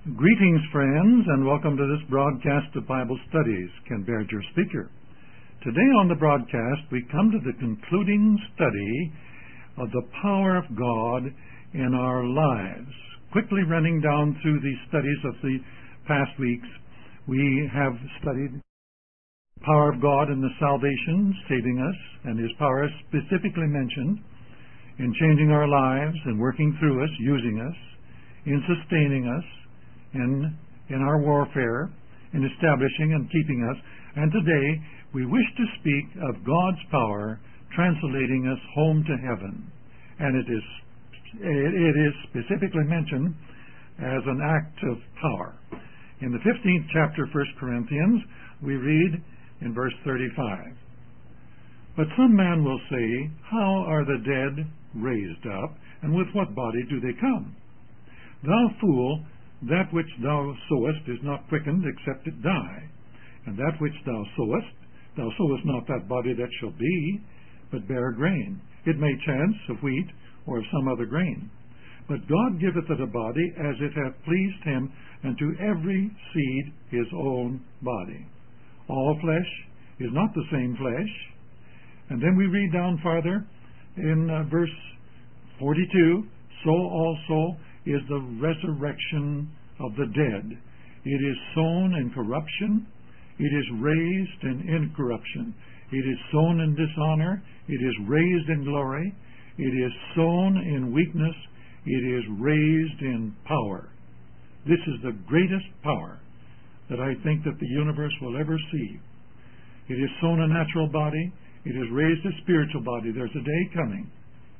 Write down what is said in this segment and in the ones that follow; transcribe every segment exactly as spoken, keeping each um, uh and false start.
Greetings, friends, and welcome to this broadcast of Bible Studies. Ken Baird, your speaker. Today on the broadcast, we come to the concluding study of the power of God in our lives. Quickly running down through the studies of the past weeks, we have studied the power of God in the salvation, saving us, and His power is specifically mentioned in changing our lives and working through us, using us, in sustaining us, in in our warfare, in establishing and keeping us. And today we wish to speak of God's power translating us home to heaven. And it is it, it is specifically mentioned as an act of power. In the fifteenth chapter of First Corinthians, we read in verse thirty-five, "But some man will say, How are the dead raised up, and with what body do they come? Thou fool, that which thou sowest is not quickened except it die. And that which thou sowest, thou sowest not that body that shall be, but bare grain. It may chance of wheat or of some other grain. But God giveth it a body as it hath pleased him, and to every seed his own body. All flesh is not the same flesh." And then we read down farther in uh, verse forty-two, "So also is the resurrection of the dead. It is sown in corruption, it is raised in incorruption. It is sown in dishonor, it is raised in glory. It is sown in weakness, it is raised in power." This is the greatest power that I think that the universe will ever see. It is sown a natural body, it is raised a spiritual body. There's a day coming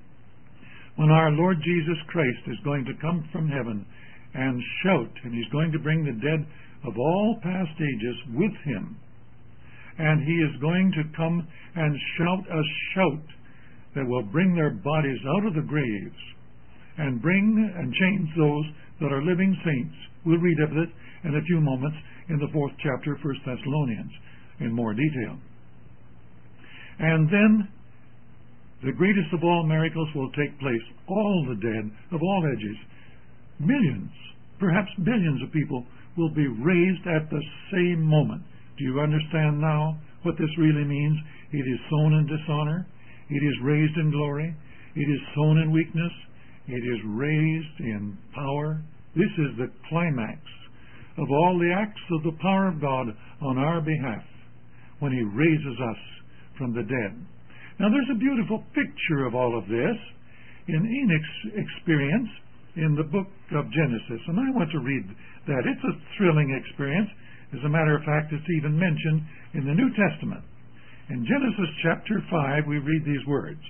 when our Lord Jesus Christ is going to come from heaven and shout, and He's going to bring the dead of all past ages with Him. And He is going to come and shout a shout that will bring their bodies out of the graves and bring and change those that are living saints. We'll read of it in a few moments in the fourth chapter of First Thessalonians in more detail. And then the greatest of all miracles will take place. All the dead of all ages, millions, perhaps billions of people will be raised at the same moment. Do you understand now what this really means? It is sown in dishonor. It is raised in glory. It is sown in weakness. It is raised in power. This is the climax of all the acts of the power of God on our behalf when He raises us from the dead. Now, there's a beautiful picture of all of this in Enoch's experience in the book of Genesis, and I want to read that. It's a thrilling experience. As a matter of fact, it's even mentioned in the New Testament. In Genesis chapter five, we read these words,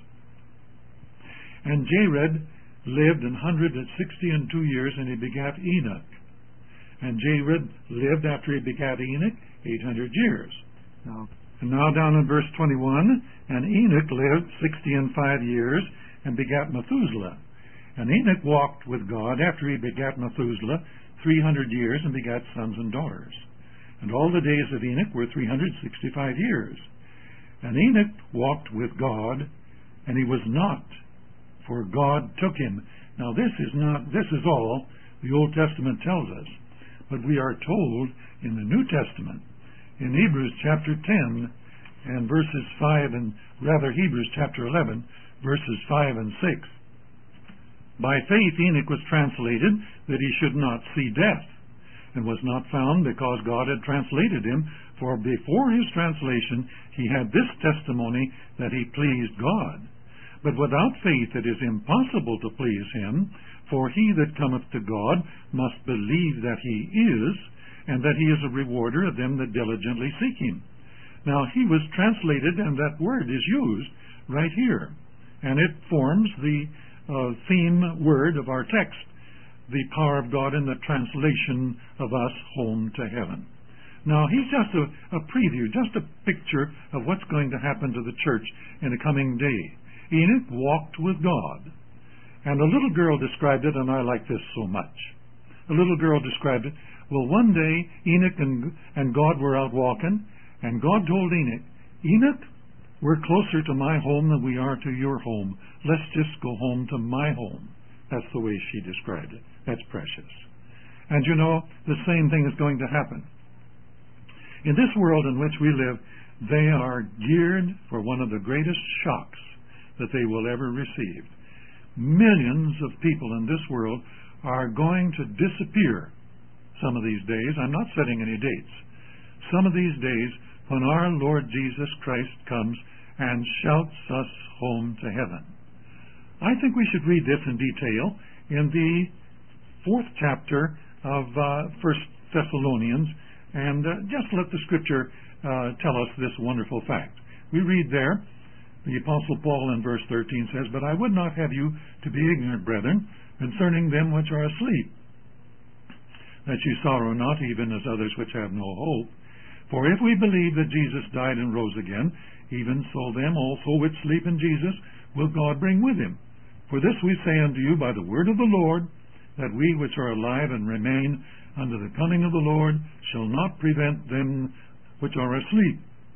"And Jared lived an hundred and sixty and two years, and he begat Enoch. And Jared lived after he begat Enoch eight hundred years." Now, And now down in verse twenty-one, "And Enoch lived sixty and five years, and begat Methuselah. And Enoch walked with God after he begat Methuselah three hundred years, and begat sons and daughters. And all the days of Enoch were three hundred sixty-five years. And Enoch walked with God, and he was not, for God took him." Now this is not, this is all the Old Testament tells us. But we are told in the New Testament, in Hebrews chapter ten and verses five, and rather Hebrews chapter eleven, verses five and six. "By faith Enoch was translated that he should not see death, and was not found because God had translated him. For before his translation he had this testimony, that he pleased God. But without faith it is impossible to please him. For he that cometh to God must believe that he is, and that he is a rewarder of them that diligently seek him." Now, he was translated, and that word is used right here. And it forms the uh, theme word of our text, the power of God in the translation of us home to heaven. Now, he's just a, a preview, just a picture of what's going to happen to the church in the coming day. Enoch walked with God. And a little girl described it, and I like this so much. A little girl described it. Well, one day, Enoch and, and God were out walking, and God told Enoch, "Enoch, we're closer to my home than we are to your home. Let's just go home to my home." That's the way she described it. That's precious. And you know, the same thing is going to happen. In this world in which we live, they are geared for one of the greatest shocks that they will ever receive. Millions of people in this world are going to disappear some of these days. I'm not setting any dates. Some of these days when our Lord Jesus Christ comes and shouts us home to heaven. I think we should read this in detail in the fourth chapter of uh, First Thessalonians, and uh, just let the Scripture uh, tell us this wonderful fact. We read there, the Apostle Paul in verse thirteen says, "But I would not have you to be ignorant, brethren, concerning them which are asleep, that you sorrow not, even as others which have no hope. For if we believe that Jesus died and rose again, even so them also which sleep in Jesus will God bring with him. For this we say unto you by the word of the Lord, that we which are alive and remain unto the coming of the Lord shall not prevent them which are asleep.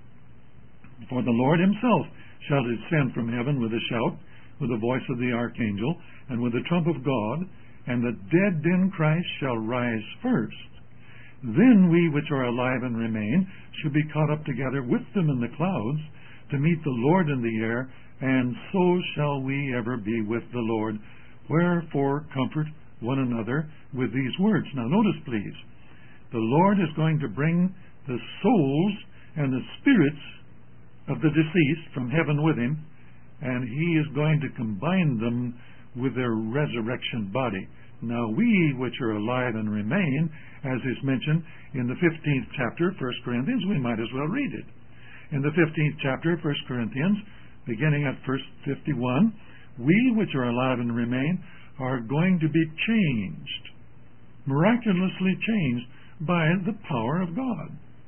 For the Lord himself shall descend from heaven with a shout, with the voice of the archangel, and with the trump of God, and the dead in Christ shall rise first. Then we which are alive and remain shall be caught up together with them in the clouds to meet the Lord in the air, and so shall we ever be with the Lord. Wherefore comfort one another with these words." Now notice, please, the Lord is going to bring the souls and the spirits of the deceased from heaven with him, and he is going to combine them with their resurrection body. Now we which are alive and remain, as is mentioned in the fifteenth chapter of First Corinthians, we might as well read it. In the fifteenth chapter of First Corinthians, beginning at verse fifty-one, we which are alive and remain are going to be changed, miraculously changed by the power of God.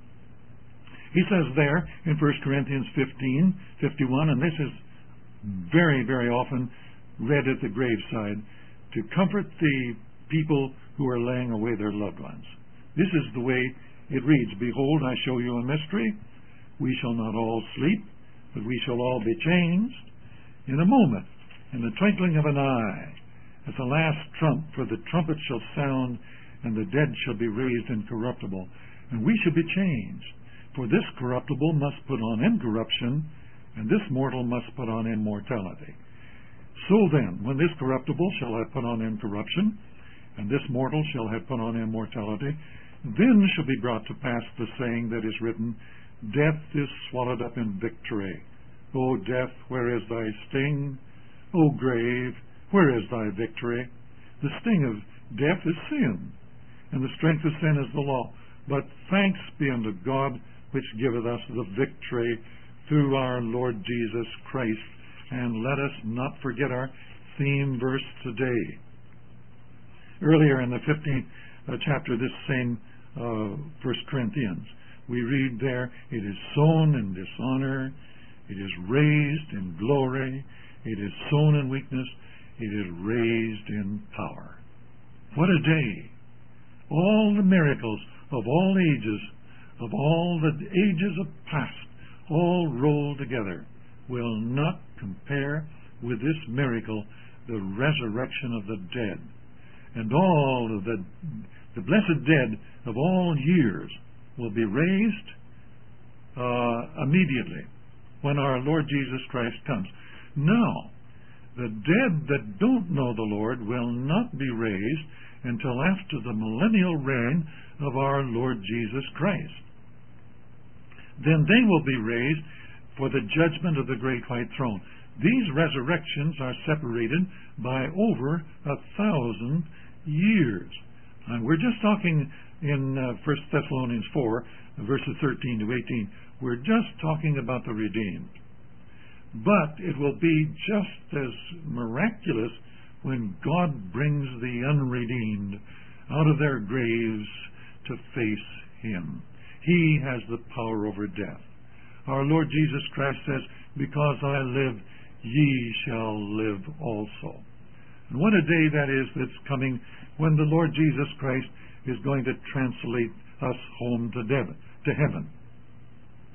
He says there in First Corinthians fifteen fifty-one, and this is very, very often read at the graveside, to comfort the people who are laying away their loved ones. This is the way it reads, "Behold, I show you a mystery. We shall not all sleep, but we shall all be changed in a moment, in the twinkling of an eye, at the last trump, for the trumpet shall sound, and the dead shall be raised incorruptible, and we shall be changed. For this corruptible must put on incorruption, and this mortal must put on immortality. So then, when this corruptible shall have put on incorruption, and this mortal shall have put on immortality, then shall be brought to pass the saying that is written, Death is swallowed up in victory. O death, where is thy sting? O grave, where is thy victory? The sting of death is sin, and the strength of sin is the law. But thanks be unto God, which giveth us the victory through our Lord Jesus Christ. And let us not forget our theme verse today. Earlier in the fifteenth uh, chapter of this same uh, First Corinthians, we read there, it is sown in dishonor, it is raised in glory, it is sown in weakness, it is raised in power. What a day! All the miracles of all ages, of all the ages of past, all rolled together, will not compare with this miracle, the resurrection of the dead. And all of the, the blessed dead of all years will be raised uh, immediately when our Lord Jesus Christ comes. Now, the dead that don't know the Lord will not be raised until after the millennial reign of our Lord Jesus Christ. Then they will be raised for the judgment of the great white throne. These resurrections are separated by over a thousand years. And we're just talking in uh, First Thessalonians four, verses thirteen to eighteen. We're just talking about the redeemed. But it will be just as miraculous when God brings the unredeemed out of their graves to face Him. He has the power over death. Our Lord Jesus Christ says, because I live, ye shall live also. And what a day that is that's coming when the Lord Jesus Christ is going to translate us home to heaven.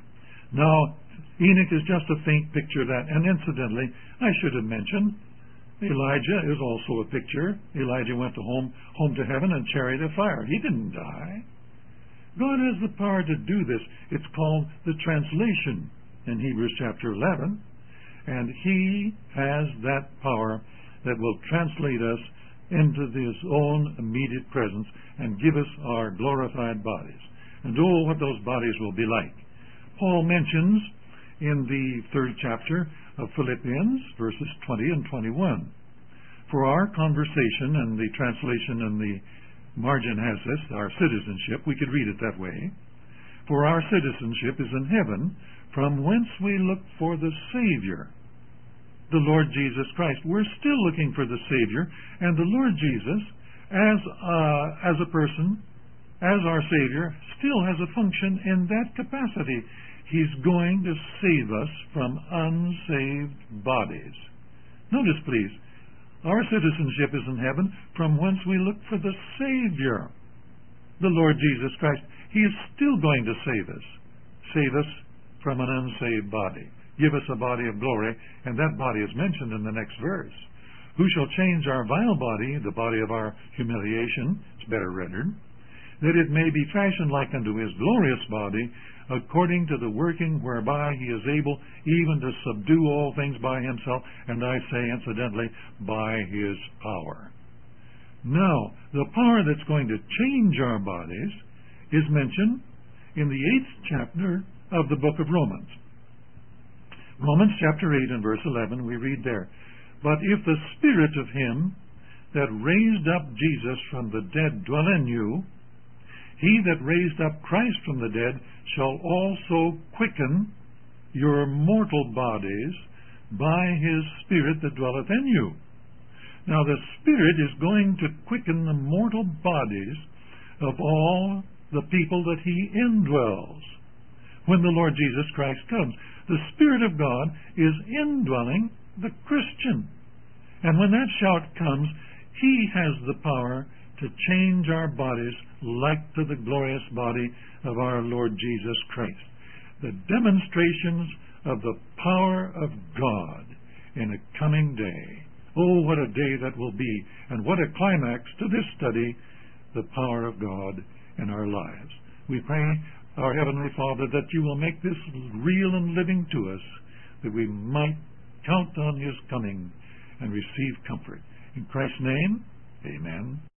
Now, Enoch is just a faint picture of that. And incidentally, I should have mentioned Elijah is also a picture. Elijah went to home, home to heaven in a chariot of fire. He didn't die. God has the power to do this. It's called the translation in Hebrews chapter eleven. And He has that power that will translate us into His own immediate presence and give us our glorified bodies. And oh, what those bodies will be like. Paul mentions in the third chapter of Philippians, verses twenty and twenty-one. For our conversation, and the translation in the margin has this, our citizenship, we could read it that way. For our citizenship is in heaven, from whence we look for the Savior, the Lord Jesus Christ. We're still looking for the Savior, and the Lord Jesus, as uh, as a person, as our Savior, still has a function in that capacity. He's going to save us from unsaved bodies. Notice, please, our citizenship is in heaven, from whence we look for the Savior, the Lord Jesus Christ. He is still going to save us. Save us from an unsaved body. Give us a body of glory, and that body is mentioned in the next verse. Who shall change our vile body, the body of our humiliation, it's better rendered, that it may be fashioned like unto His glorious body, according to the working whereby He is able even to subdue all things by Himself, and I say, incidentally, by His power. Now, the power that's going to change our bodies is mentioned in the eighth chapter of the book of Romans. Romans chapter eight and verse eleven, we read there, But if the Spirit of Him that raised up Jesus from the dead dwell in you, He that raised up Christ from the dead shall also quicken your mortal bodies by His Spirit that dwelleth in you. Now the Spirit is going to quicken the mortal bodies of all the people that He indwells. When the Lord Jesus Christ comes, the Spirit of God is indwelling the Christian. And when that shout comes, He has the power to change our bodies like to the glorious body of our Lord Jesus Christ. The demonstrations of the power of God in a coming day. Oh, what a day that will be, and what a climax to this study, the power of God in our lives. We pray, our Heavenly Father, that You will make this real and living to us, that we might count on His coming and receive comfort. In Christ's name, amen.